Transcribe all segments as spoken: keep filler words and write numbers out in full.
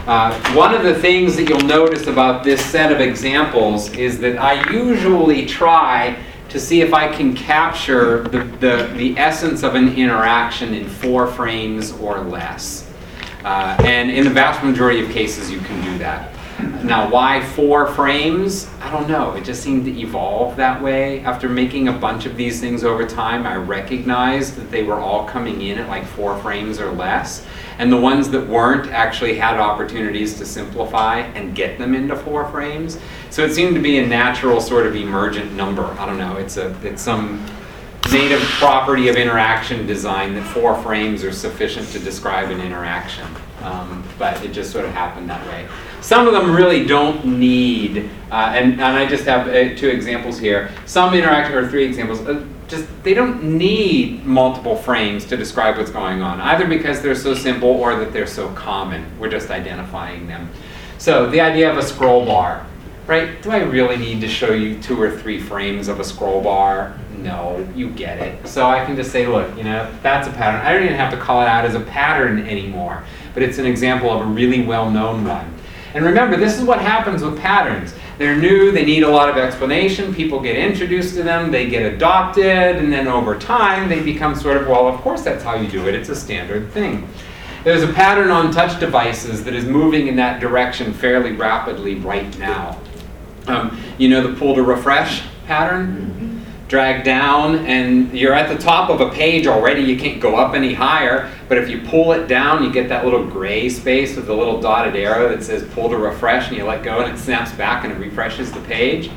Uh, one of the things that you'll notice about this set of examples is that I usually try to see if I can capture the, the, the essence of an interaction in four frames or less. Uh, and in the vast majority of cases, you can do that. Now, why four frames? I don't know. It just seemed to evolve that way. After making a bunch of these things over time, I recognized that they were all coming in at like four frames or less. And the ones that weren't actually had opportunities to simplify and get them into four frames. So it seemed to be a natural sort of emergent number. I don't know. It's a it's some native property of interaction design that four frames are sufficient to describe an interaction. Um, but it just sort of happened that way. Some of them really don't need, uh, and, and I just have uh, two examples here. Some interaction, or three examples, uh, just they don't need multiple frames to describe what's going on, either because they're so simple or that they're so common. We're just identifying them. So the idea of a scroll bar, right? Do I really need to show you two or three frames of a scroll bar? No, you get it. So I can just say, look, you know, that's a pattern. I don't even have to call it out as a pattern anymore, but it's an example of a really well-known one. And remember, this is what happens with patterns. They're new, they need a lot of explanation, people get introduced to them, they get adopted, and then over time they become sort of, well, of course that's how you do it, it's a standard thing. There's a pattern on touch devices that is moving in that direction fairly rapidly right now. Um, you know the pull to refresh pattern? Mm-hmm. Drag down and you're at the top of a page already, you can't go up any higher, but if you pull it down, you get that little gray space with the little dotted arrow that says pull to refresh, and you let go and it snaps back and it refreshes the page.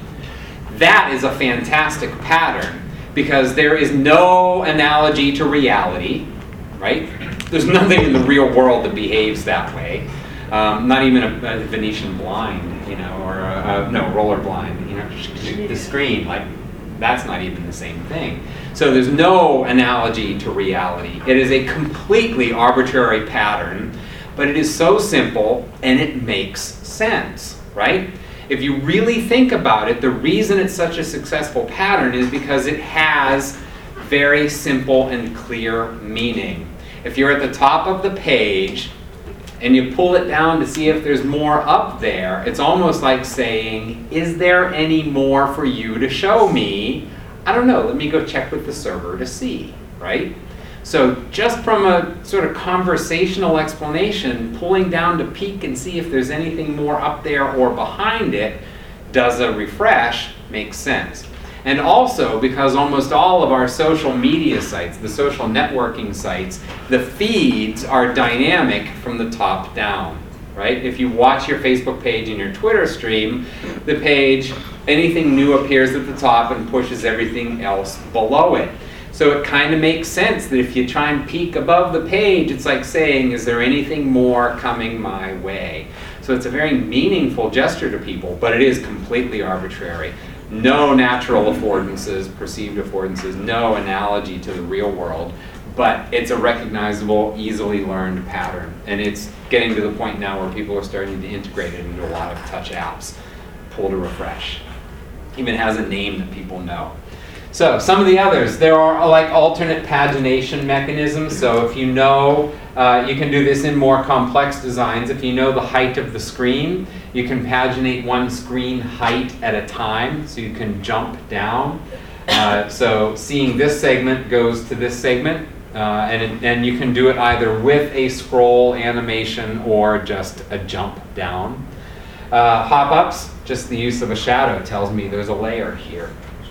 That is a fantastic pattern because there is no analogy to reality, right? There's nothing in the real world that behaves that way. Um, not even a, a Venetian blind, you know, or a, a, no, roller blind, you know, the screen, like, that's not even the same thing. So there's no analogy to reality. It is a completely arbitrary pattern, but it is so simple and it makes sense, right? If you really think about it, the reason it's such a successful pattern is because it has very simple and clear meaning. If you're at the top of the page and you pull it down to see if there's more up there, it's almost like saying, is there any more for you to show me? I don't know, let me go check with the server to see, right? So just from a sort of conversational explanation, pulling down to peek and see if there's anything more up there or behind it, does a refresh make sense? And also, because almost all of our social media sites, the social networking sites, the feeds are dynamic from the top down, right? If you watch your Facebook page and your Twitter stream, the page, anything new appears at the top and pushes everything else below it. So it kind of makes sense that if you try and peek above the page, it's like saying, is there anything more coming my way? So it's a very meaningful gesture to people, but it is completely arbitrary. No natural affordances, perceived affordances, no analogy to the real world, but it's a recognizable, easily learned pattern. And it's getting to the point now where people are starting to integrate it into a lot of touch apps. Pull to refresh. Even has a name that people know. So some of the others, there are like alternate pagination mechanisms. So if you know, uh, you can do this in more complex designs. If you know the height of the screen, you can paginate one screen height at a time, so you can jump down. Uh, so seeing this segment goes to this segment, uh, and, and you can do it either with a scroll animation or just a jump down. Uh, hop-ups, just the use of a shadow tells me there's a layer here.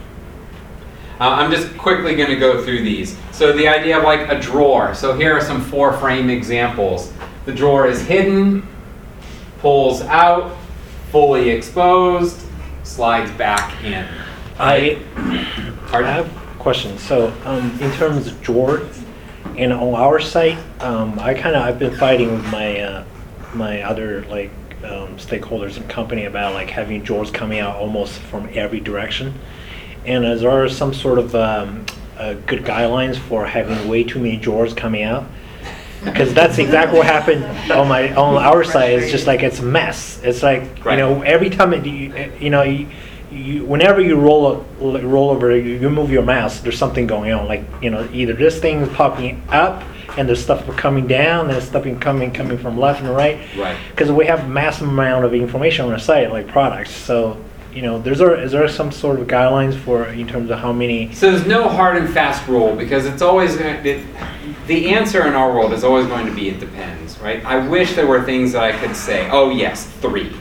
Uh, I'm just quickly going to go through these. So the idea of like a drawer. So here are some four frame examples. The drawer is hidden, pulls out, fully exposed, slides back in. I, I have a question. So um, in terms of drawer, and on our site, um, I kind of I've been fighting with my uh, my other like um, stakeholders and company about like having drawers coming out almost from every direction. And is there some sort of um, uh, good guidelines for having way too many drawers coming out? Because that's exactly what happened on my on our side. It's just like it's a mess. It's like right. you know every time it, you, you know you, you whenever you roll roll over you, you move your mouse, there's something going on. Like you know either this thing is popping up and there's stuff coming down, and there's stuff coming coming from left and right. Right. Because we have massive amount of information on our site, like products. So, you know, there's a, is there some sort of guidelines for in terms of how many? So there's no hard and fast rule because it's always going to, the answer in our world is always going to be it depends, right? I wish there were things that I could say, oh yes, three.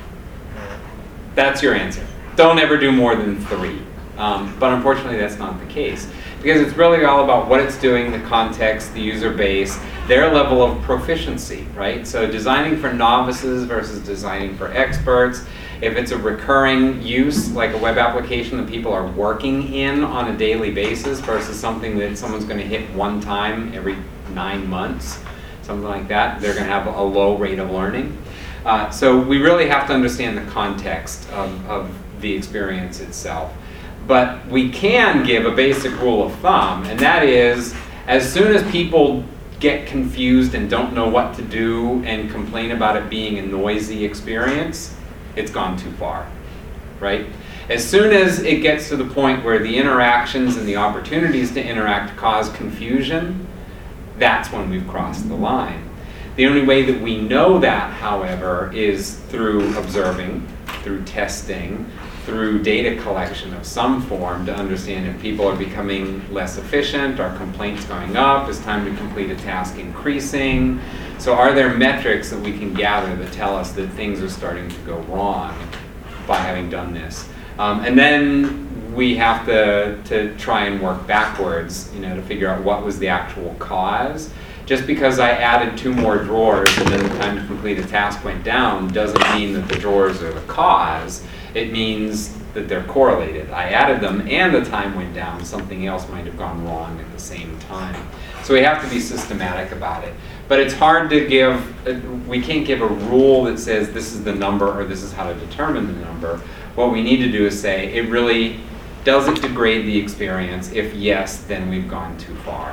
That's your answer. Don't ever do more than three. Um, but unfortunately that's not the case because it's really all about what it's doing, the context, the user base, their level of proficiency, right? So designing for novices versus designing for experts. If it's a recurring use, like a web application that people are working in on a daily basis versus something that someone's going to hit one time every nine months, something like that, they're going to have a low rate of learning. Uh, so we really have to understand the context of, of the experience itself. But we can give a basic rule of thumb, and that is, as soon as people get confused and don't know what to do and complain about it being a noisy experience, it's gone too far, right? As soon as it gets to the point where the interactions and the opportunities to interact cause confusion, that's when we've crossed the line. The only way that we know that, however, is through observing, through testing, through data collection of some form to understand if people are becoming less efficient, are complaints going up, is time to complete a task increasing. So are there metrics that we can gather that tell us that things are starting to go wrong by having done this? Um, and then we have to, to try and work backwards, you know, to figure out what was the actual cause. Just because I added two more drawers and then the time to complete a task went down doesn't mean that the drawers are the cause. It means that they're correlated. I added them and the time went down. Something else might have gone wrong at the same time. So we have to be systematic about it. But it's hard to give, we can't give a rule that says this is the number or this is how to determine the number. What we need to do is say, it really, does it degrade the experience? If yes, then we've gone too far.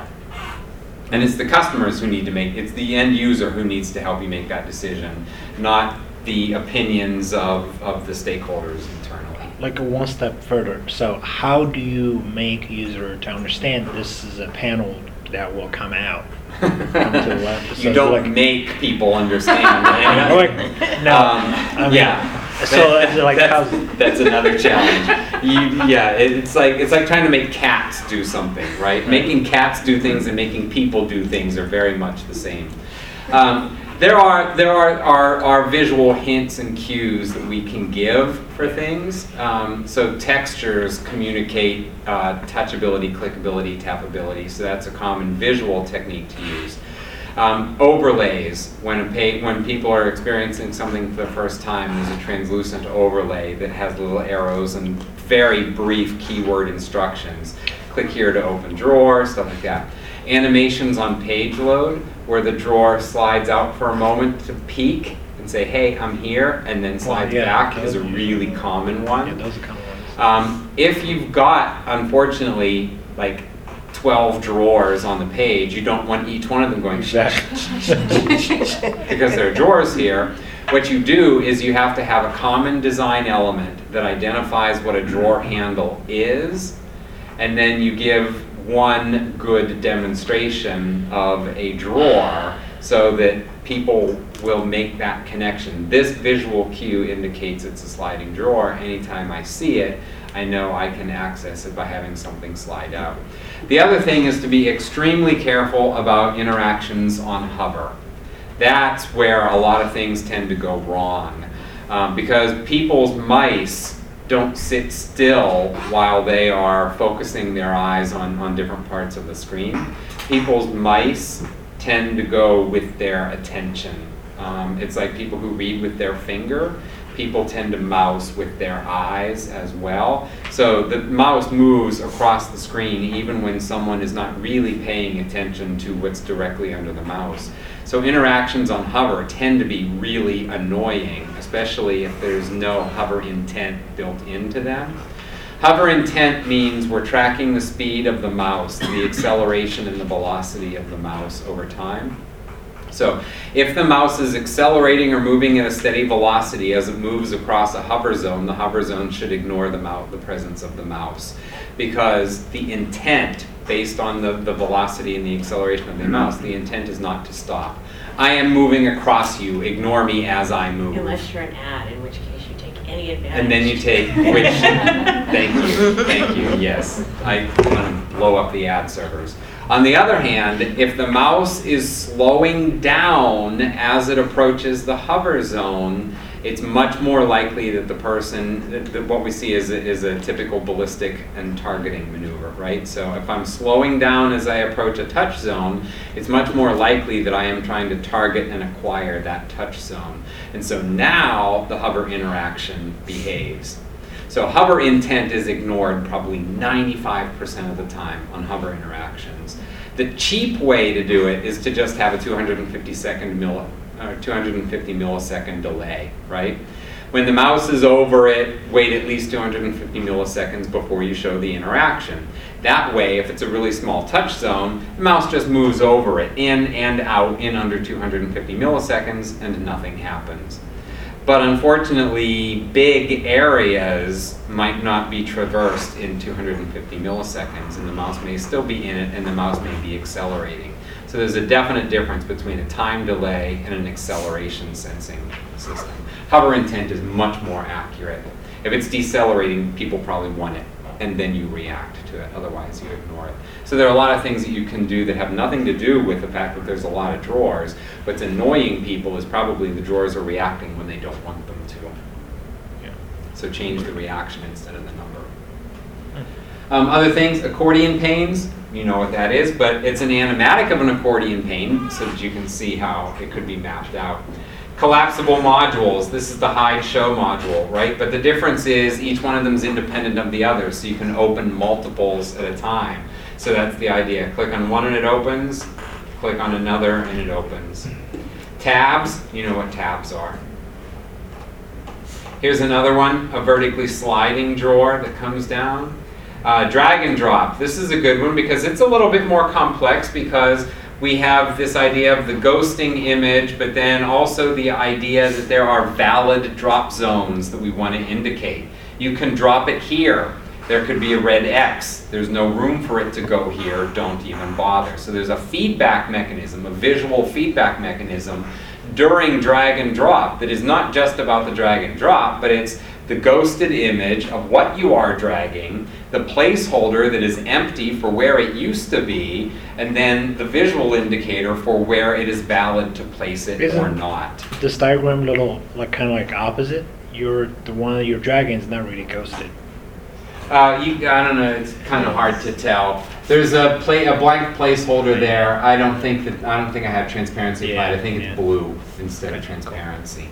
And it's the customers who need to make, it's the end user who needs to help you make that decision, not the opinions of, of the stakeholders internally. Like a one step further. So how do you make user to understand this is a panel that will come out? Come to the left. So You don't like, make people understand. like, no, Um, I mean, yeah. So it's like that's, how- that's another challenge. You, yeah, it's like it's like trying to make cats do something, right? Right. Making cats do things and making people do things are very much the same. Um, there are there are, are are visual hints and cues that we can give for things. Um, so textures communicate uh, touchability, clickability, tappability. So that's a common visual technique to use. Um, overlays, when, a pa when people are experiencing something for the first time, there's a translucent overlay that has little arrows and very brief keyword instructions. Click here to open drawer, stuff like that. Animations on page load, where the drawer slides out for a moment to peek and say, hey, I'm here, and then slides yeah, back is a those- really common one. Yeah, those are common ones. Um, if you've got, unfortunately, like twelve drawers on the page, you don't want each one of them going because there are drawers here. What you do is you have to have a common design element that identifies what a drawer handle is, and then you give one good demonstration of a drawer so that people will make that connection. This visual cue indicates it's a sliding drawer. Anytime I see it, I know I can access it by having something slide out. The other thing is to be extremely careful about interactions on hover. That's where a lot of things tend to go wrong, um, because people's mice don't sit still while they are focusing their eyes on, on different parts of the screen. People's mice tend to go with their attention. Um, it's like people who read with their finger. People tend to mouse with their eyes as well. So the mouse moves across the screen even when someone is not really paying attention to what's directly under the mouse. So interactions on hover tend to be really annoying, especially if there's no hover intent built into them. Hover intent means we're tracking the speed of the mouse, the acceleration and the velocity of the mouse over time. So if the mouse is accelerating or moving at a steady velocity as it moves across a hover zone, the hover zone should ignore the, mouse, the presence of the mouse, because the intent based on the, the velocity and the acceleration of the mouse. The intent is not to stop. I am moving across you. Ignore me as I move. Unless you're an ad, in which case you take any advantage. And then you take, which, thank you, thank you, yes. I want to blow up the ad servers. On the other hand, if the mouse is slowing down as it approaches the hover zone, it's much more likely that the person, that, that what we see is a, is a typical ballistic and targeting maneuver, right? So if I'm slowing down as I approach a touch zone, it's much more likely that I am trying to target and acquire that touch zone. And so now the hover interaction behaves. So hover intent is ignored probably ninety-five percent of the time on hover interactions. The cheap way to do it is to just have a two hundred fifty second milli, or two hundred fifty millisecond delay, right? When the mouse is over it, wait at least two hundred fifty milliseconds before you show the interaction. That way, if it's a really small touch zone, the mouse just moves over it, in and out in under two hundred fifty milliseconds, and nothing happens. But unfortunately, big areas might not be traversed in two hundred fifty milliseconds, and the mouse may still be in it, and the mouse may be accelerating. So there's a definite difference between a time delay and an acceleration sensing system. Hover intent is much more accurate. If it's decelerating, people probably want it, and then you react to it. Otherwise, you ignore it. So there are a lot of things that you can do that have nothing to do with the fact that there's a lot of drawers. What's annoying people is probably the drawers are reacting when they don't want them to. Yeah. So change the reaction instead of the number. Um, other things, accordion panes, you know what that is, but it's an animatic of an accordion pane so that you can see how it could be mapped out. Collapsible modules, this is the hide show module, right? But the difference is each one of them is independent of the other, so you can open multiples at a time. So that's the idea. Click on one and it opens, click on another and it opens. Tabs, you know what tabs are. Here's another one, a vertically sliding drawer that comes down. Uh, drag and drop. This is a good one because it's a little bit more complex because we have this idea of the ghosting image, but then also the idea that there are valid drop zones that we want to indicate. You can drop it here. There could be a red X. There's no room for it to go here. Don't even bother. So there's a feedback mechanism, a visual feedback mechanism during drag and drop that is not just about the drag and drop, but it's the ghosted image of what you are dragging, the placeholder that is empty for where it used to be, and then the visual indicator for where it is valid to place it Isn't or not. this diagram little, like kind of like opposite? You're the one that you're dragging is not really ghosted. Uh, you, I don't know, it's kind of hard to tell. There's a, play, a blank placeholder there. I don't think that I don't think I have transparency Yeah, applied. I think it's yeah. blue instead of transparency.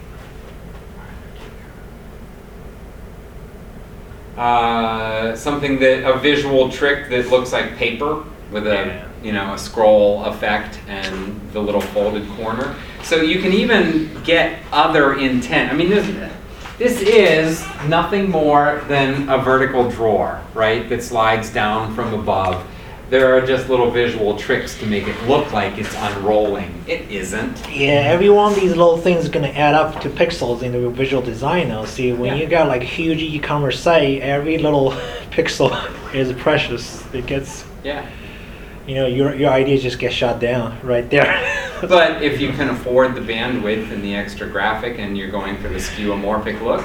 Uh, something that a visual trick that looks like paper with a Yeah. you know a scroll effect and the little folded corner. So you can even get other intent. I mean, this this is nothing more than a vertical drawer, right? That slides down from above. There are just little visual tricks to make it look like it's unrolling. It isn't. Yeah, every one of these little things is gonna add up to pixels in the visual design now. See, when Yeah. you got like a huge e-commerce site, every little pixel is precious. It gets, Yeah. you know, your your ideas just get shot down right there. But if you can afford the bandwidth and the extra graphic and you're going for the skeuomorphic look,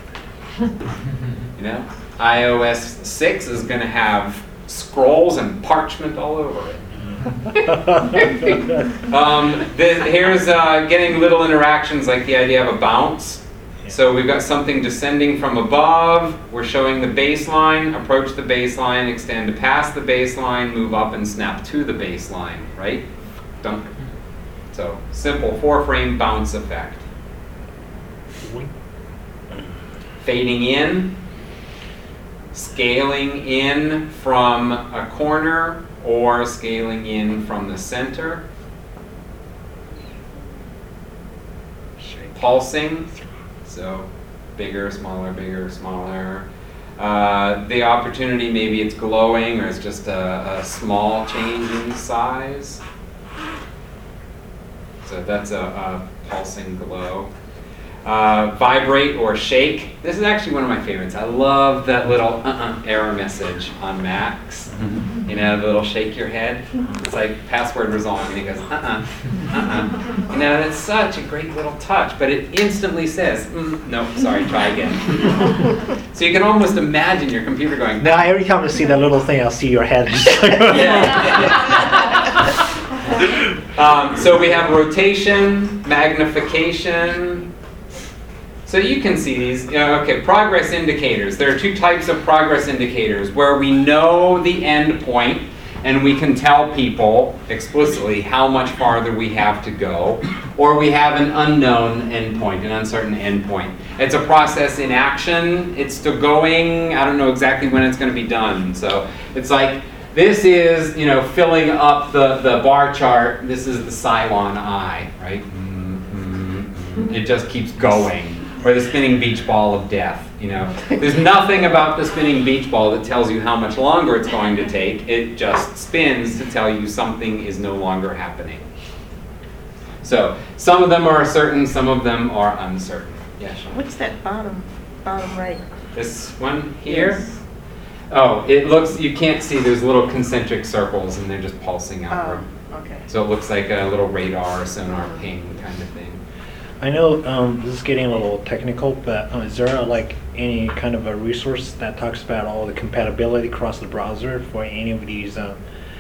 you know, i O S six is going to have scrolls and parchment all over it. um, the, here's uh, getting little interactions like the idea of a bounce. So we've got something descending from above. We're showing the baseline, approach the baseline, extend to past the baseline, move up and snap to the baseline, right? Dunk. So simple four-frame bounce effect. Fading in, scaling in from a corner or scaling in from the center. Pulsing, so bigger, smaller, bigger, smaller. Uh, the opportunity, maybe it's glowing or it's just a, a small change in size. So that's a, a pulsing glow. Uh, vibrate or shake. This is actually one of my favorites. I love that little uh-uh error message on Macs. You know, the little shake your head. It's like password was on, and he goes, uh-uh, uh-uh. You know, it's such a great little touch, but it instantly says, mm, no, sorry, try again. So you can almost imagine your computer going, Now every time I see that little thing, I'll see your head. um, so we have rotation, magnification. So you can see these. You know, okay, progress indicators. There are two types of progress indicators where we know the end point and we can tell people explicitly how much farther we have to go, or we have an unknown endpoint, an uncertain endpoint. It's a process in action. It's still going. I don't know exactly when it's going to be done. So it's like, this is, you know, filling up the, the bar chart. This is the Cylon eye, right? Mm-hmm. It just keeps going. Or the spinning beach ball of death, you know. There's nothing about the spinning beach ball that tells you how much longer it's going to take. It just spins to tell you something is no longer happening. So some of them are certain, some of them are uncertain. Yeah, Sean? What's that bottom, bottom right? This one here? Oh, it looks, you can't see, there's little concentric circles and they're just pulsing outward. Oh, okay. So it looks like a little radar or sonar ping kind of thing. I know um, this is getting a little technical, but uh, is there like any kind of a resource that talks about all the compatibility across the browser for any of these um,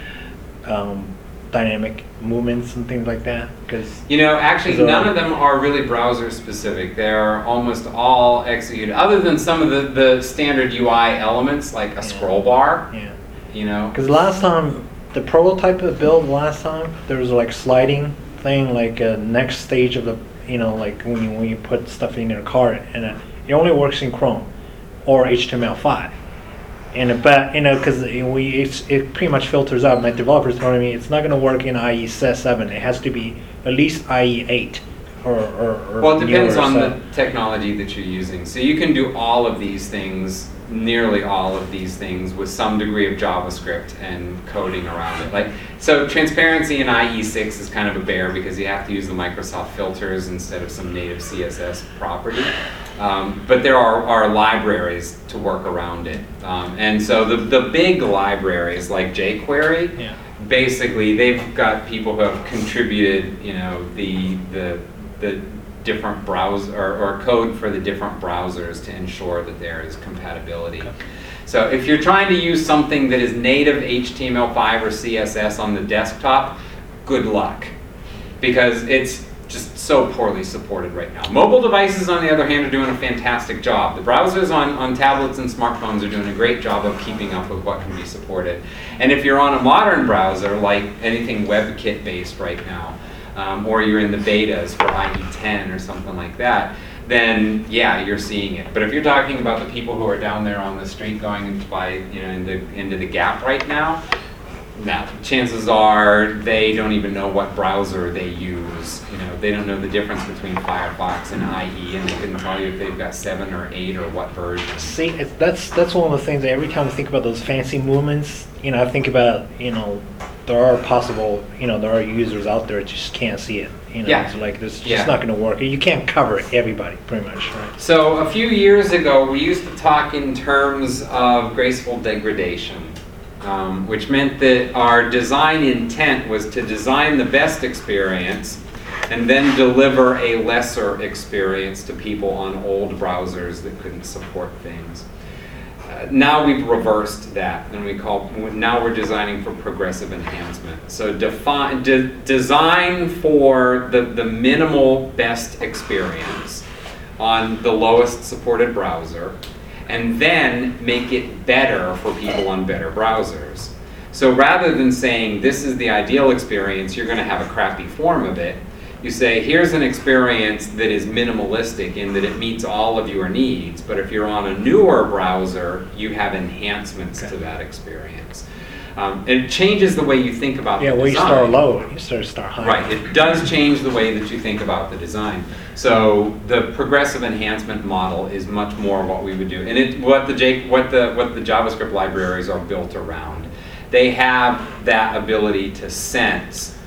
um, dynamic movements and things like that? Because you know, actually, so, none of them are really browser specific. They're almost all executed, other than some of the, the standard U I elements like a yeah. scroll bar. Yeah. You know, because last time the prototype of the build last time there was like sliding thing, like a next stage of the. You know, like when you, when you put stuff in your cart, and uh, it only works in Chrome or H T M L five. And uh, but you know, because we it's, it pretty much filters out. My developers told me it's not going to work in I E seven. It has to be at least I E eight or or. or well, it depends newer, on so. the technology that you're using. So you can do all of these things, nearly all of these things, with some degree of JavaScript and coding around it. Like, so transparency in I E six is kind of a bear because you have to use the Microsoft filters instead of some native C S S property. Um, but there are, are libraries to work around it. Um, and so the, the big libraries like jQuery, Yeah. basically they've got people who have contributed, you know, the the the different browser or, or code for the different browsers to ensure that there is compatibility. Okay. So if you're trying to use something that is native H T M L five or C S S on the desktop, good luck, because it's just so poorly supported right now. Mobile devices, on the other hand, are doing a fantastic job. The browsers on, on tablets and smartphones are doing a great job of keeping up with what can be supported. And if you're on a modern browser, like anything WebKit based right now, um, or you're in the betas for I E ten or something like that, then yeah, you're seeing it. But if you're talking about the people who are down there on the street going into, by, you know, into, into the Gap right now, now, chances are they don't even know what browser they use. You know, they don't know the difference between Firefox and I E, and they couldn't tell you if they've got seven or eight or what version. See, it's, that's that's one of the things that every time I think about those fancy movements, you know, I think about, you know, there are possible, you know, there are users out there that just can't see it. You know, Yeah. it's like this just Yeah. not going to work. You can't cover everybody, pretty much, right? So a few years ago, we used to talk in terms of graceful degradation. Um, which meant that our design intent was to design the best experience and then deliver a lesser experience to people on old browsers that couldn't support things. Uh, now we've reversed that, and we call now we're designing for progressive enhancement. So define de- design for the, the minimal best experience on the lowest supported browser, and then make it better for people on better browsers. So rather than saying this is the ideal experience, you're going to have a crappy form of it, you say here's an experience that is minimalistic in that it meets all of your needs, but if you're on a newer browser, you have enhancements okay. to that experience. Um, it changes the way you think about yeah, the well, design. You start low, you start start high. Right, it does change the way that you think about the design. So the progressive enhancement model is much more what we would do, and it what the J, what the what the JavaScript libraries are built around. They have that ability to sense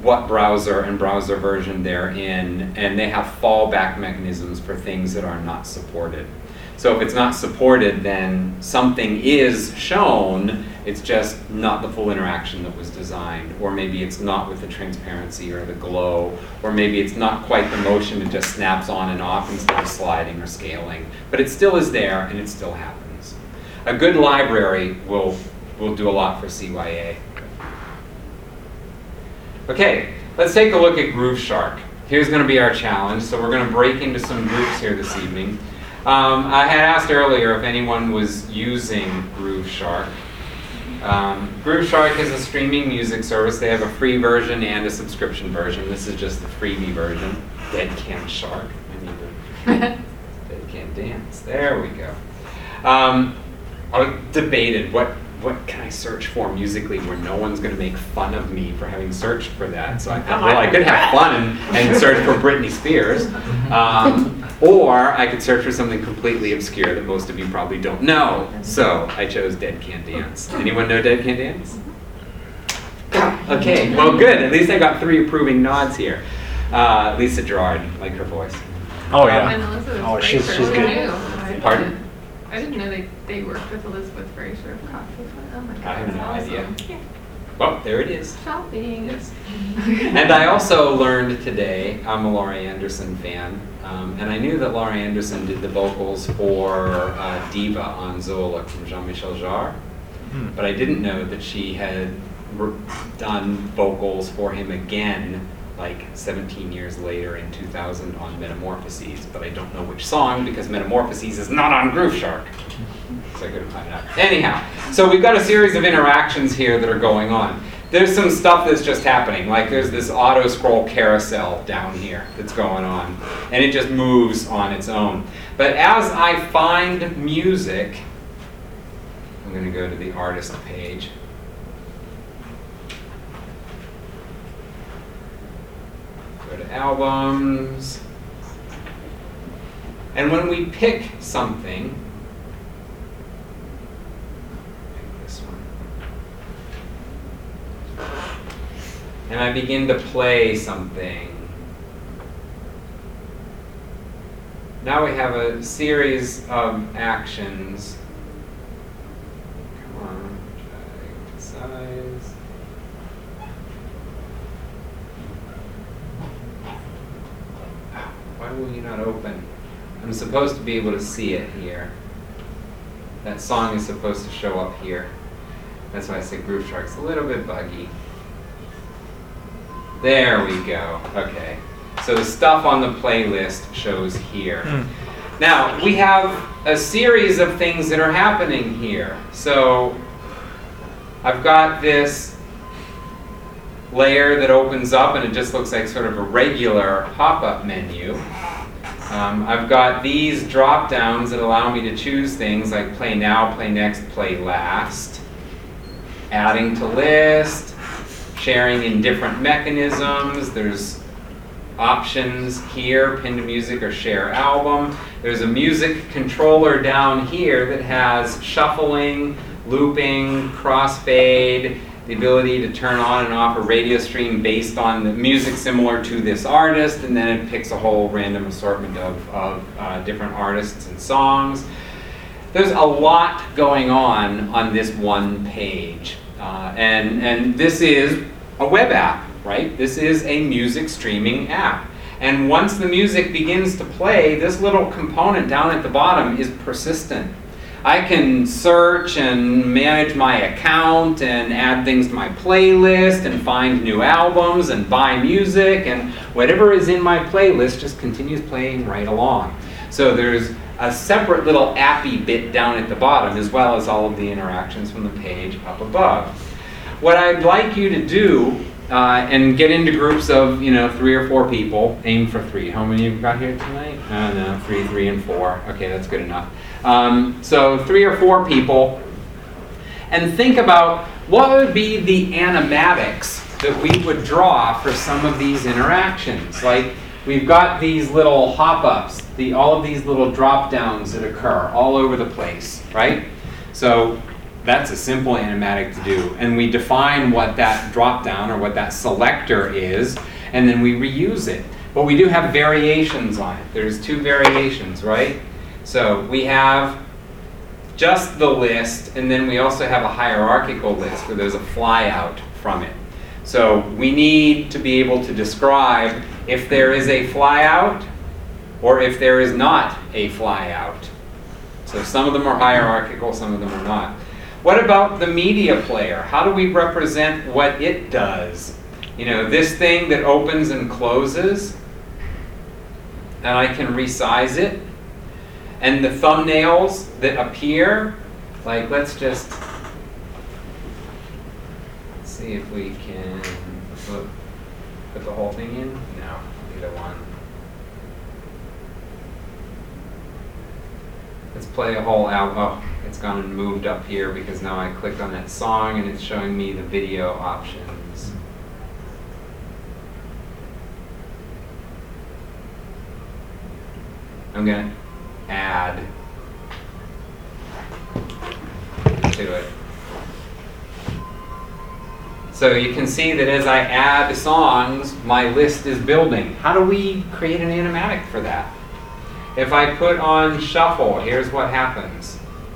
what browser and browser version they're in, and they have fallback mechanisms for things that are not supported. So if it's not supported, then something is shown, it's just not the full interaction that was designed, or maybe it's not with the transparency or the glow, or maybe it's not quite the motion, it just snaps on and off instead of sliding or scaling. But it still is there, and it still happens. A good library will, will do a lot for C Y A. Okay, let's take a look at Grooveshark. Here's going to be our challenge. So we're going to break into some groups here this evening. Um, I had asked earlier if anyone was using Grooveshark. Um, Grooveshark is a streaming music service. They have a free version and a subscription version. This is just the freebie version. Dead Can Shark. I need to Dead Can Dance. There we go. Um, I debated what what can I search for musically where no one's going to make fun of me for having searched for that. So I thought, well, I could have fun and, and search for Britney Spears. Um, or I could search for something completely obscure that most of you probably don't know. So I chose Dead Can Dance. Anyone know Dead Can Dance? Okay, well good. At least I got three approving nods here. Uh, Lisa Gerard, like her voice. Oh yeah. And Elizabeth Oh, she's Fraser, she's who good. knew? I Pardon? didn't- I didn't know they, they worked with Elizabeth Fraser of Coffee. Oh my god. I have no that's idea. awesome. Well, there it is. Shopping. Yes. And I also learned today, I'm a Laurie Anderson fan, um, and I knew that Laurie Anderson did the vocals for uh, Diva on Zola from Jean-Michel Jarre, Hmm. but I didn't know that she had re- done vocals for him again like seventeen years later in two thousand on Metamorphoses, but I don't know which song because Metamorphoses is not on Grooveshark. So I couldn't find it out. Anyhow, so we've got a series of interactions here that are going on. There's some stuff that's just happening, like there's this auto scroll carousel down here that's going on, and it just moves on its own. But as I find music, I'm going to go to the artist page. Go to albums. And when we pick something, pick this one, and I begin to play something, now we have a series of actions. Come on, drag the size. Why will you not open? I'm supposed to be able to see it here. That song is supposed to show up here. That's why I say Grooveshark's a little bit buggy. There we go. Okay. So the stuff on the playlist shows here. Mm. Now, we have a series of things that are happening here. So I've got this layer that opens up and it just looks like sort of a regular pop-up menu. Um, I've got these drop downs that allow me to choose things like play now, play next, play last, adding to list, sharing in different mechanisms. There's options here, pin to music or share album. There's a music controller down here that has shuffling, looping, crossfade, the ability to turn on and off a radio stream based on the music similar to this artist, and then it picks a whole random assortment of, of uh, different artists and songs. There's a lot going on on this one page. Uh, and, and this is a web app, right? This is a music streaming app. And once the music begins to play, this little component down at the bottom is persistent. I can search and manage my account and add things to my playlist and find new albums and buy music, and whatever is in my playlist just continues playing right along. So there's a separate little appy bit down at the bottom as well as all of the interactions from the page up above. What I'd like you to do uh, and get into groups of, you know, three or four people, aim for three. How many have you got here tonight? I don't know, three, three, and four. Okay, that's good enough. Um, so three or four people, and think about what would be the animatics that we would draw for some of these interactions. Like we've got these little hop-ups, the, all of these little drop-downs that occur all over the place, right? So That's a simple animatic to do. And we define what that drop down or what that selector is, and then we reuse it. But we do have variations on it. There's two variations, right? So we have just the list, and then we also have a hierarchical list where there's a flyout from it. So we need to be able to describe if there is a flyout or if there is not a flyout. So some of them are hierarchical, some of them are not. What about the media player? How do we represent what it does? You know, this thing that opens and closes, and I can resize it. And the thumbnails that appear, like let's just see if we can put, put the whole thing in. No, either one. Let's play a whole album. Oh, it's gone and moved up here because now I clicked on that song and it's showing me the video options. I'm gonna add to it. So you can see that as I add songs, my list is building. How do we create an animatic for that? If I put on shuffle, here's what happens.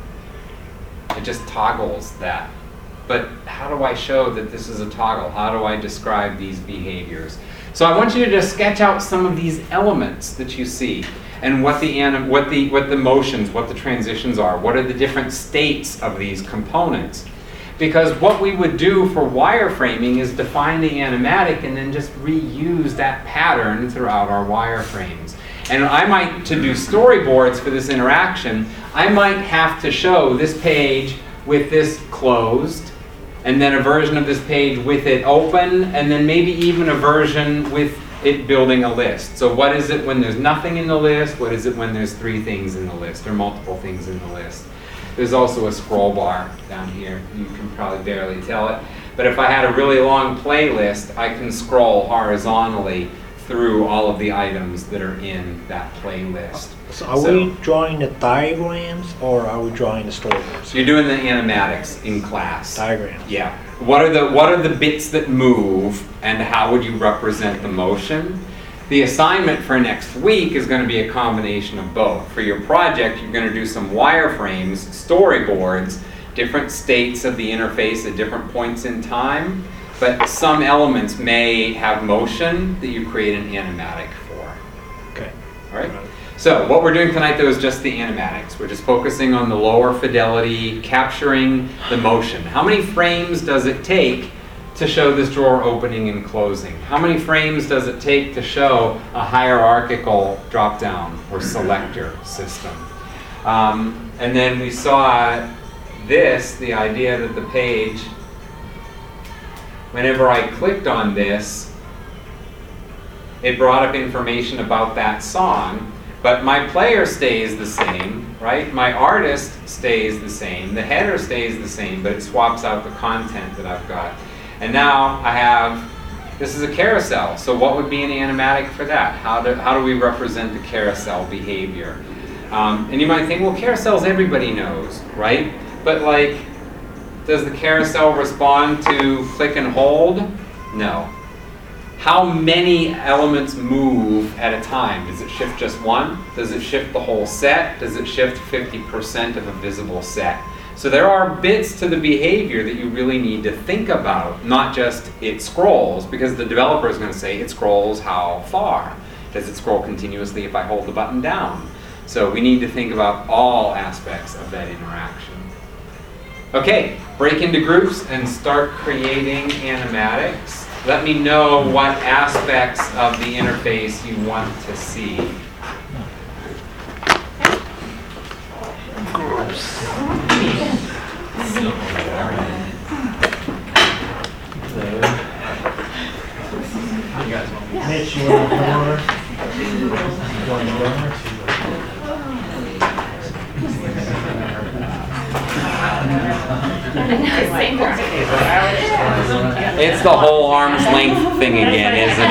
It just toggles that. But how do I show that this is a toggle? How do I describe these behaviors? So I want you to just sketch out some of these elements that you see and what the, anim what the, what the motions, what the transitions are. What are the different states of these components? Because what we would do for wireframing is define the animatic and then just reuse that pattern throughout our wireframes. And I might, to do storyboards for this interaction, I might have to show this page with this closed, and then a version of this page with it open, and then maybe even a version with it building a list. So what is it when there's nothing in the list? What is it when there's three things in the list or multiple things in the list? There's also a scroll bar down here. You can probably barely tell it. But if I had a really long playlist, I can scroll horizontally through all of the items that are in that playlist. So are So- we drawing the diagrams or are we drawing the storyboards? So you're doing the animatics in class. Diagrams. Yeah. What are the what are the bits that move, and how would you represent the motion? The assignment for next week is going to be a combination of both. For your project, you're going to do some wireframes, storyboards, different states of the interface at different points in time, but some elements may have motion that you create an animatic for. Okay. All right? So what we're doing tonight, though, is just the animatics. We're just focusing on the lower fidelity, capturing the motion. How many frames does it take to show this drawer opening and closing? How many frames does it take to show a hierarchical drop-down or selector system? Um, and then we saw this, the idea that the page, whenever I clicked on this, it brought up information about that song. But my player stays the same, right? My artist stays the same. The header stays the same, but it swaps out the content that I've got. And now I have, this is a carousel. So what would be an animatic for that? How do, how do we represent the carousel behavior? Um, and you might think, well, carousels everybody knows, right? But like, does the carousel respond to click and hold? No. How many elements move at a time? Does it shift just one? Does it shift the whole set? Does it shift fifty percent of a visible set? So there are bits to the behavior that you really need to think about, not just it scrolls, because the developer is going to say it scrolls how far? Does it scroll continuously if I hold the button down? So we need to think about all aspects of that interaction. Okay, break into groups and start creating animatics. Let me know what aspects of the interface you want to see. Mitch, you want to come over? You want to go over? It's the whole arm's length thing again, isn't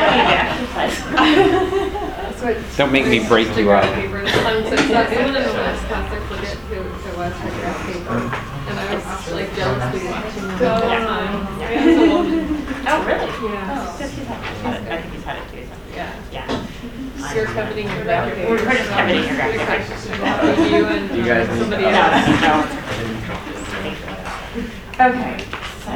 it? Don't make me break you up. Um, so it's not, it wasn't a list, plastic forget who it was for graph paper. And and I was like jealously watching them Oh, all the yeah. time. Yeah. It's a woman. Oh, really? Yeah. Because he's had it. I think he's had it too. so. Yeah. Yeah. You're coveting your backyard. We're just coveting your backyard. Between you and You guys need somebody No, else. no. Okay, so.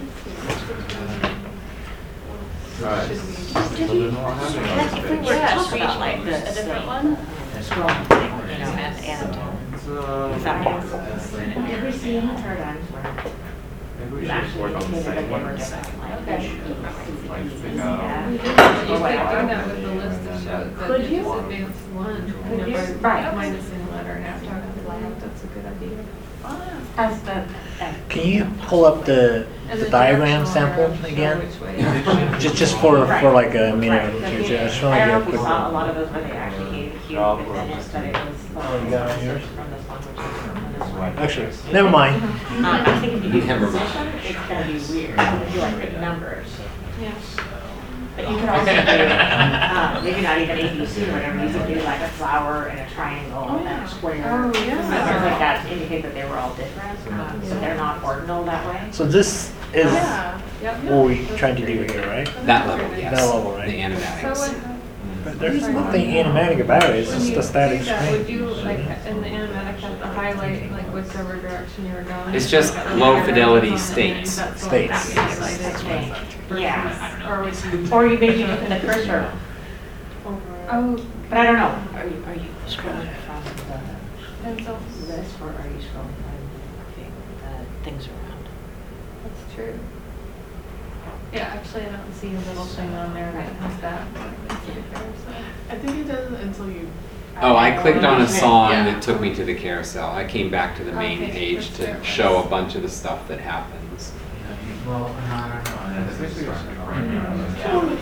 Alright. Did we, if we were to Yeah, talk should we about like choose the, a different the one? scrolling thing, you know, and, and uh, examples. Did we see any paradigms where Maybe we you should actually work on the indicated that second they were one. different, like Okay. yeah, You or could do whatever. that with the list to show that Could it's you? advanced one. Could know, you? by Right. Minusing a letter and after talking to the lab, that's a good idea. As the, as Can you pull up the, And the then diagram directional sample arrow show again? which way. Just, just for, for like a Right. minute or Right. two, I just I want don't know to if get you a saw a quick. lot of those where they actually gave a cue Oh, within it, but it was. Oh, you got it on yours? From this one, which is from this one. Actually, never mind. Um, I think if you do Never mind. position, it's gonna be weird, if you like big numbers. Yeah. But you could also do, uh, maybe not even A B C or whatever, you could do like a flower and a triangle and a square. Oh, yeah. Things like that to indicate that they were all different, um, so they're not ordinal that way. So this is Yeah. Yep. what we're trying to do here, right? That level, yes. That level, right? The So animatics. what, But there's nothing animatic about it, it's when just you a static do that, would screen. you, like, in the animatic, have to highlight, like, whichever direction you were going? It's just Like, low arrows fidelity on the states. end, that's the one States. that gets highlighted. Yeah, Or would you? or you maybe look at the cursor, Oh, but I don't know, are you, are you scrolling from the pencil, list or are you scrolling from the, the things around? that's true. Yeah, actually, I don't see a little thing on there that has that. Makes it a carousel. I think it doesn't until you. Oh, I clicked on a song Yeah. that took me to the carousel. I came back to the main Okay, page that's to fair. show a bunch of the stuff that happens. Well, I don't know.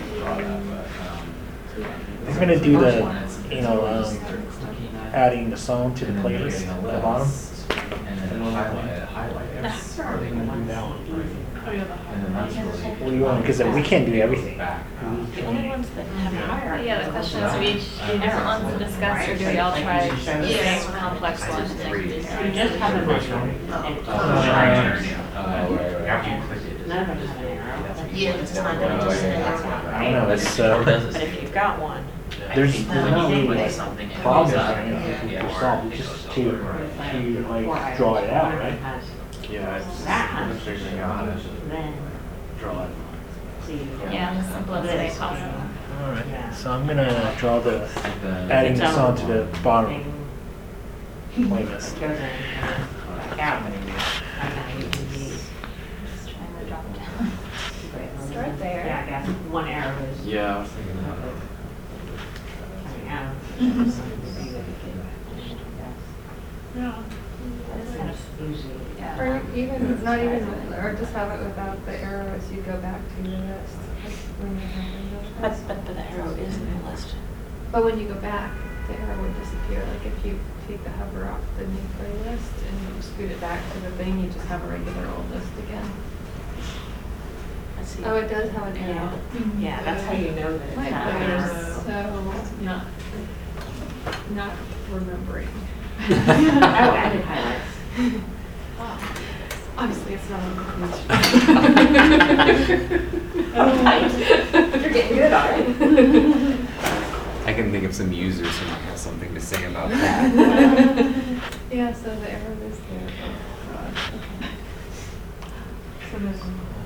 I'm gonna do the, you know, um, adding the song to the playlist at the bottom. And then highlight it, highlight it. Are they gonna do that one? Oh, yeah, the And then that's really. What do you want? Because we can't do everything. Back. The only ones that have hierarchy. Yeah, the question is, do we each do different ones to discuss, or do we all try the same complex ones? You just have a measure. and- Oh, right, After you click it. None of them have an arrow. Yeah, it's time to just say that's not I don't know, it's, uh, But if you've got one, there's, there's not really like something. problems or anything to solve, it's just to, to like draw it out, right? Yeah, it's, That. I'm figuring out how to then draw it. see. Yeah, as simple as they possible. Alright, so I'm gonna draw the, Like the- adding the song to the bottom Thing playlist. goes in, back out. And now you can use. Start there. Yeah, I guess one arrow is Yeah, I was thinking about that. coming out. Yeah. That's usually. Or even, not even, or just have it without the arrow as you go back to the list. like when you're having those But, lists. but, but the arrow is in the list. But when you go back, the arrow would disappear. Like if you take the hover off the new playlist and you scoot it back to the thing, you just have a regular old list again. Let's see. Oh, it does have an arrow. Yeah, that's how you know that it's My not. brain an is arrow. so not, not remembering. Oh, I did highlights. Obviously, it's not on the You're getting good at it. I can think of some users who might have something to say about that. Yeah, so the arrow is there. Oh, gosh, okay. So there's.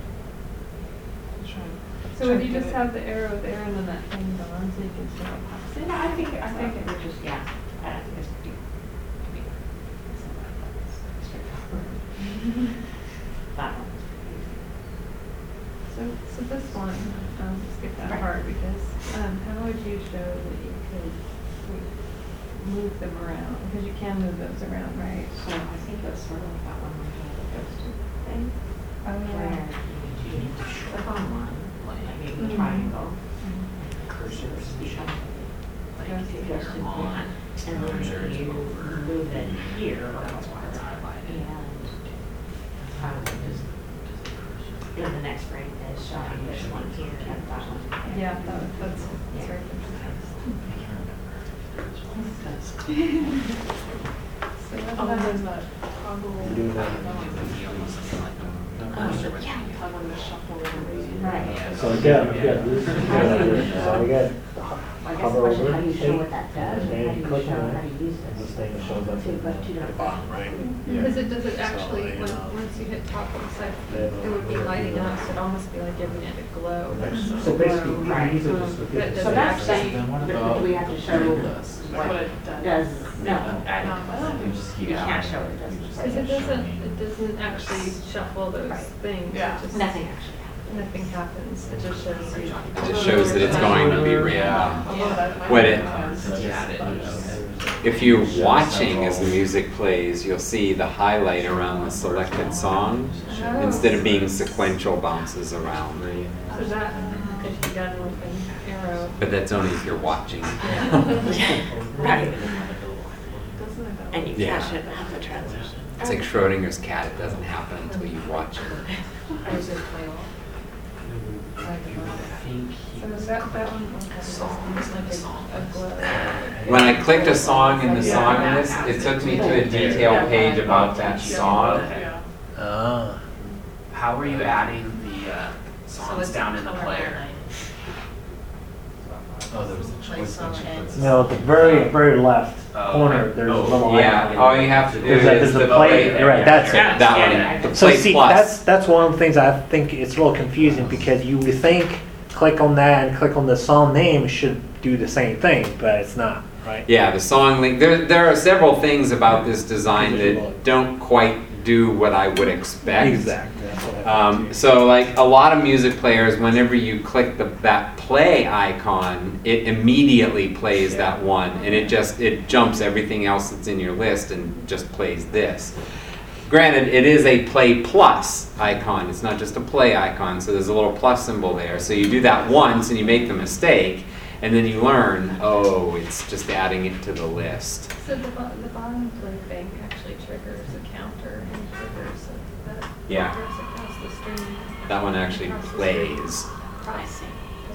So would you just have the arrow there and then that thing gone so you can see what pops in? No, I think, I think it would just, yeah, I don't think it's pretty. That one was pretty easy. So, so this one, um, skip that Right. part because, um, how would you show that you could like, move them around? Because you can move those around, right? So I think it was sort of like that one we had the ghosted thing, Oh, where yeah. you need to click on one, like maybe the Mhm. triangle, Mhm. cursors, show like Ghosted you ghosted one, and then you move it here, and um, just, then the next frame is showing this one here and that one. Yeah, that, was- that's, that's Yeah. very interesting. So Oh, what there's about, that toggle. Do that. I'm on the shuffle. Right. So again, again, this is, so again, I guess the hover question, over how do you show it, what that does? and How do then you click show, on how it, do you use and this this? thing shows up Two, at but two the different bottom, right? Because it doesn't actually, So, when, uh, once you hit top, it looks like it would be lighting up, so it'd almost be like giving it a glow. So basically, Right. these are just the That different. So that's, Actually, that's, but do we have to show What what it does. does, no, Add No, I don't it. think Just you keep can't going. show it, doesn't Because say. it doesn't, it doesn't actually shuffle those Right. things. It Yeah. just- Nothing actually Nothing happens, it just shows you. It just shows that it's going to be random. Although that might What be it- because- Just add it. If you're watching as the music plays, you'll see the highlight around the selected song instead of being sequential bounces around. So that could be done with an arrow. But that's only if you're watching. Right. Doesn't it? And you Yeah. can't show the transition. It's like Schrodinger's cat, it doesn't happen until you watch it. Or is it play off? So is that, that one is like a, a glow? When I clicked a song in the song list, it took me to a detail page about that song. Yeah. Ah. How are you adding the uh, So songs it's down in the color player? Oh, there was a choice function. No, at the very, very left Oh, corner, okay. there's a Oh, little Yeah, icon. all you have to do There's a, is there's the a play, play. you're right, that's it. Yeah. That Yeah. one, the So play see, plus. that's, that's one of the things I think it's a little confusing because you would think click on that and click on the song name should do the same thing, but it's not, right? Yeah, the song link, there, there are several things about this design that don't quite do what I would expect. Exactly. That's what I thought Um, too. so like a lot of music players, whenever you click the, that play icon, it immediately plays that one and it just, it jumps everything else that's in your list and just plays this. Granted, it is a play plus icon, it's not just a play icon, so there's a little plus symbol there. So you do that once and you make the mistake and then you learn, oh, it's just adding it to the list. So the, bo- the bottom play thing actually triggers a counter and triggers a- that Yeah. progress across the screen. That one actually plays. I see.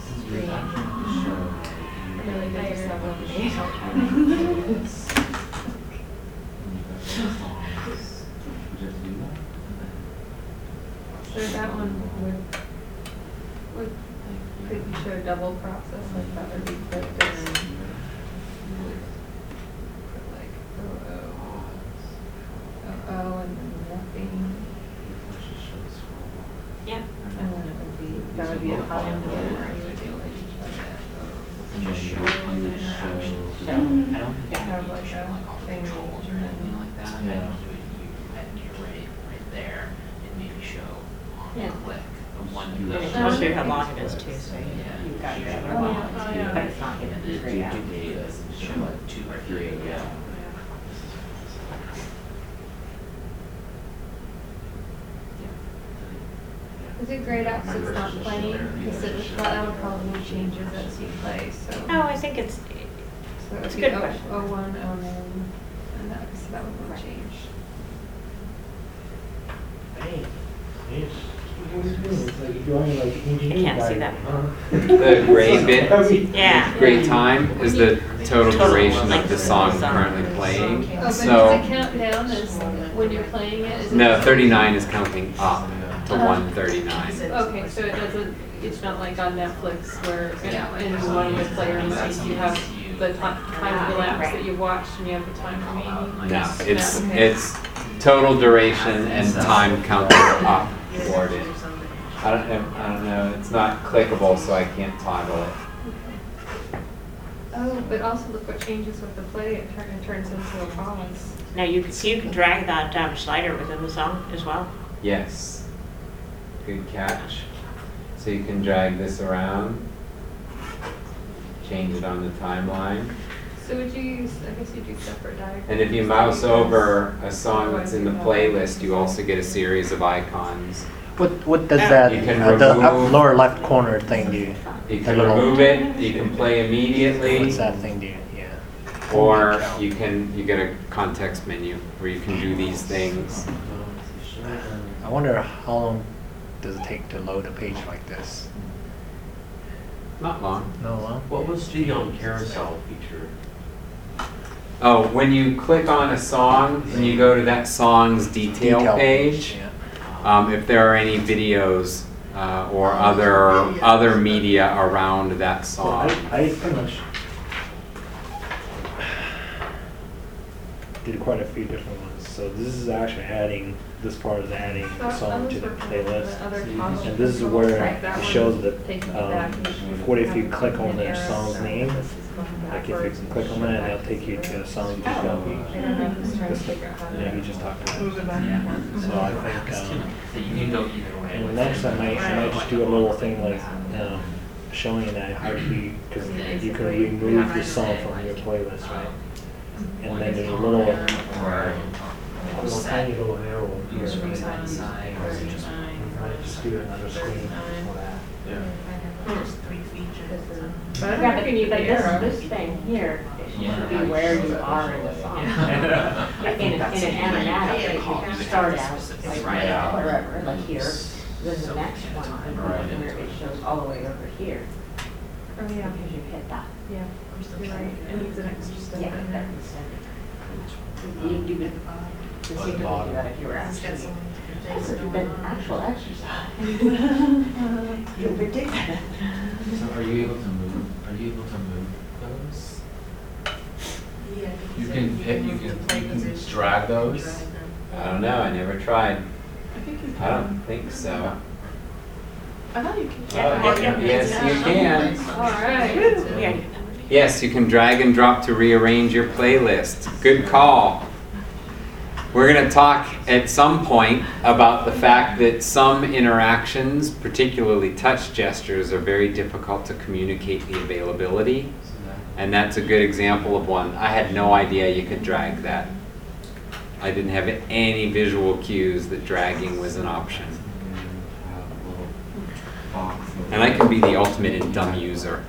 Really good to have one. So that one would, would, could you show a double process like that would be clicked and then put like oh oh, oh oh and then nothing. Yeah. And then it would be, that would be a column where you would be like, Just show, and then So, I don't think have like a thing controls or anything like that. Yeah. I think you would, you, and you're right, right there, and maybe show on Yeah. click, the one. and that it shows shows you how you. long it is too, so you- Yeah. you've got your other Oh, one, yeah. Oh, yeah. but it's not And giving you then three do out. data, show like two or three, yeah. Is it grayed out so it's not playing? Because it was, that would probably changes as you play, so. No, I think it's, So it it's would a be good oh, question. oh one, oh nine, and that, so that would Right. change. Hey, it's, what are you doing? It's like you're doing like engineering. can't see that. The gray bit, yeah. gray time is the total Total duration of length the of the song song. currently playing. Oh, but does So, it count down as when you're playing it? Is it- no, thirty-nine is counting up to Uh-huh. one thirty-nine. Okay, so it doesn't, it's not like on Netflix where in in one of the player movies you have the ti- time elapsed that you watched and you have the time remaining? No, it's, No, okay. it's total duration and time counting upwarded. I don't know, I don't know, it's not clickable, so I can't toggle it. Oh, but also look what changes with the play, it turn- it turns into a pause. Now, you can, you can drag that um, slider within the song as well. Yes. Good catch. So you can drag this around, change it on the timeline. So would you use, I guess you'd use separate diagrams. And if you mouse over a song that's in the playlist, you also get a series of icons. What, what does that, You can uh, the up remove- lower left corner thing do? You The can little- remove it, you can play immediately, What's that thing do? Yeah. or you can, you get a context menu where you can do these things. I wonder how long does it take to load a page like this? Not long. No long? What was the um, carousel feature? Oh, when you click on a song and you go to that song's detail, Detail page, yeah. um, if there are any videos uh, or other other media around that So song. I, I pretty much did quite a few different ones. So this is actually adding, this part is adding the song to the playlist. And this is where it shows that, um, what if you click on the song's name, like if you click on that, it'll take you to a song detail page. Yeah, you just talked about it. So I think, um, So you can go either way. and next I might, I might just do a little thing like, um, showing that how you, because you can remove the song from your playlist, right? And then there's a little, Or a little tiny little arrow here. use from side to side, or Or you just, just you might just do another screen for that. There's three features. But I don't Yeah, think but, you need but the this, arrow. this thing here, it should Yeah. be where you are in the song. Yeah. In, an- in an animatic, you can start out like Right out. wherever, like here, then the next one, Right. where it shows all the way over here, Oh, yeah, because you hit that. yeah, you're right, it needs an extra step Yeah, in there. that's it. You, you could, you see, do that if you were actually, this would have been actual exercise. You would do that. So are you able to move, are you able to move those? Yeah. You can hit, you can, you can drag those. I don't know. I never tried. I think you can. I don't think so. I thought you can. Oh, yes, you can. All right. Yeah. Yes, you can drag and drop to rearrange your playlist. Good call. We're going to talk at some point about the fact that some interactions, particularly touch gestures, are very difficult to communicate the availability. And that's a good example of one. I had no idea you could drag that. I didn't have any visual cues that dragging was an option. And I can be the ultimate in dumb user.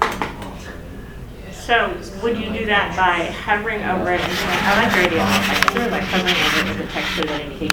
So would you do that by hovering over it and saying, I like your idea, like sort of like hovering over it with the text so that it indicates